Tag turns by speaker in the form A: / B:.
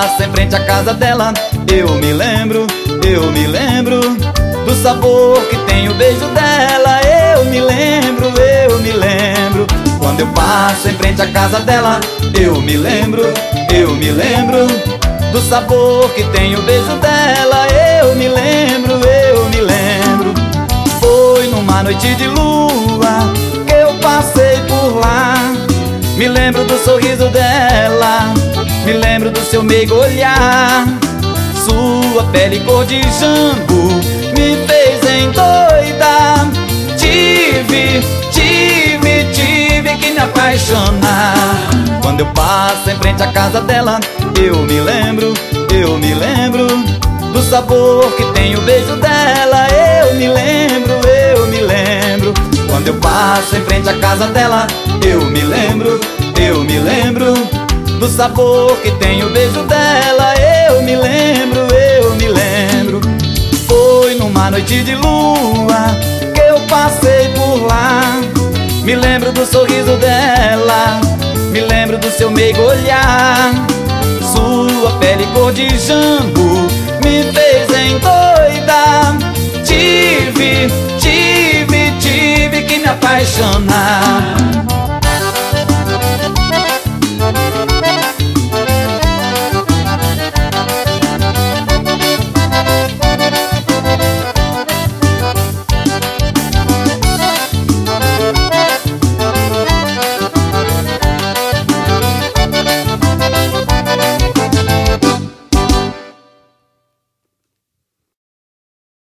A: passo em frente à casa dela, eu me lembro do sabor que tem o beijo dela. Eu me lembro quando eu passo em frente à casa dela, eu me lembro do sabor que tem o beijo dela. Eu me lembro. Foi numa noite de lua que eu passei por lá. Me lembro do sorriso dela, me lembro do seu meigo olhar. Sua pele cor de jambo me fez endoidar. Tive que me apaixonar. Quando eu passo em frente à casa dela, eu me lembro do sabor que tem o beijo dela. Eu me lembro. Quando eu passo em frente à casa dela, eu me lembro do sabor que tem o beijo dela. Eu me lembro. Foi numa noite de lua que eu passei por lá. Me lembro do sorriso dela, me lembro do seu meigo olhar. Sua pele cor de jambo me fez endoidar. Tive que me apaixonar.